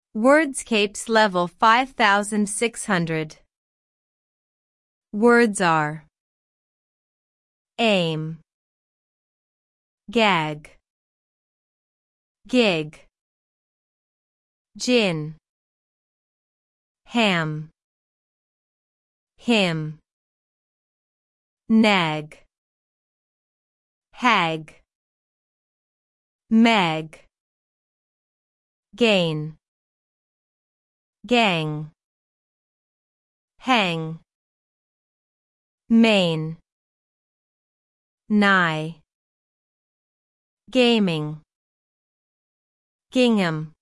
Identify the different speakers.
Speaker 1: Wordscapes level 5600. Words are aim, gag, gig, gin, ham, him, nag, hag, meg, gain, gang, hang, main, nigh, gaming, gingham.